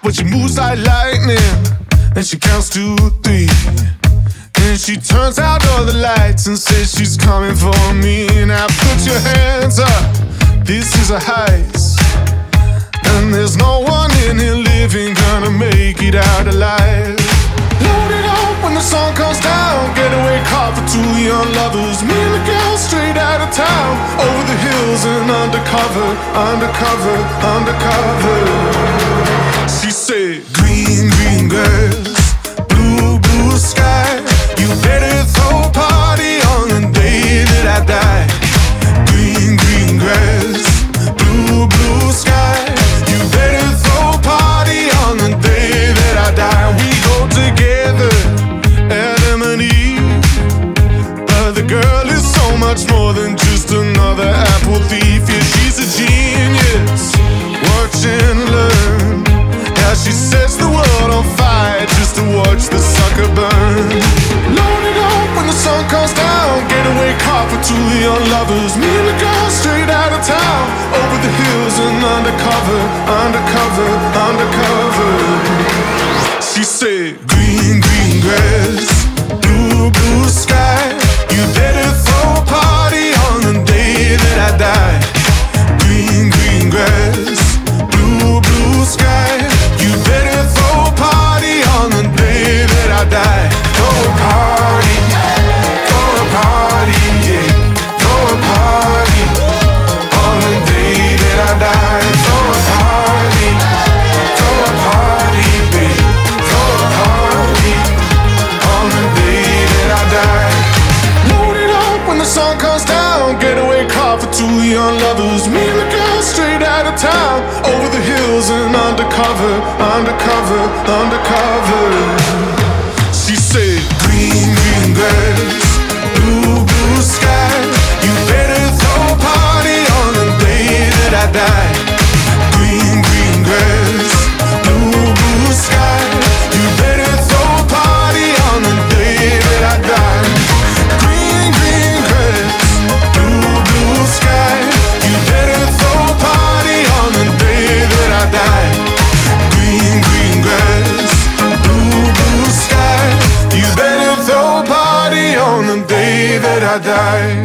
but she moves like lightning. And she counts to 3. And she turns out all the lights and says she's coming for me. Now put your hands up, this is a heist. And there's no one in here living gonna make it out alive. Load it up when the sun comes down. Getaway car for 2 young lovers. Me and the girl straight out of town. Over the hills and undercover, undercover, undercover. She said, green, green grass, blue, blue sky. You better throw a party on the day that I die. Green, green grass, blue, blue sky. You better throw a party on the day that I die. We go together, Adam and Eve. But the girl is so much more than just another apple thief. Yeah, she's a genius. Watch and learn. Yeah, she sets the world on fire just to watch the sucker burn. Load it up when the sun comes down. Getaway car for 2 young lovers. Me and the girl straight out of town. Over the hills and undercover, undercover, undercover. She said, green, green grass, blue, blue sky. You better throw a party on the day that I die. Green, green grass, blue, blue sky. You better throw a party on the day that I die. Throw a party, throw a party, yeah. Throw a party on the day that I die. Throw a party, babe. Throw a party on the day that I die. Load it up when the sun comes down. Getaway car for 2 young lovers. Me and the girl straight out of town. Over the hills and undercover, undercover, undercover. She said, green, green grass, blue, blue sky. You better throw a party on the day that I die. Green, green grass, blue, blue sky. You better throw a party on the day that I die. Green, green grass, blue, blue sky. You better throw a party on the day that I die. Green, green grass, blue, blue sky. You better throw a party on the day that I die.